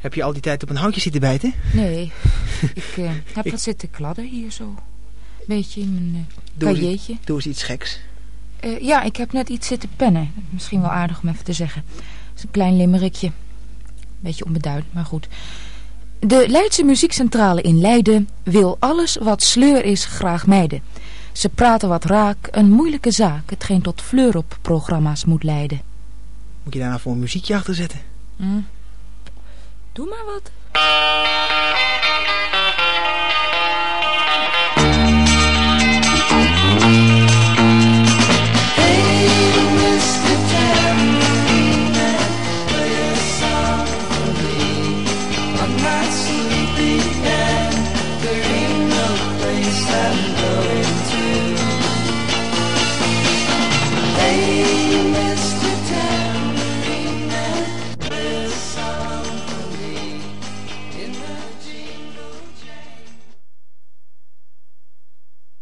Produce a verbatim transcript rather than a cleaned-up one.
Heb je al die tijd op een houtje zitten bijten? Nee, ik uh, heb wat zitten kladden hier zo. Beetje in mijn uh, doe cahiers. Eens, doe eens iets geks. Uh, ja, ik heb net iets zitten pennen. Misschien wel aardig om even te zeggen. Het is een klein limmerikje. Beetje onbeduidend, maar goed. De Leidse Muziekcentrale in Leiden wil alles wat sleur is graag mijden. Ze praten wat raak, een moeilijke zaak, hetgeen tot fleur op programma's moet leiden. Moet je daar nou voor een muziekje achter zetten? Mm. Doe maar wat. I'm not sleepy.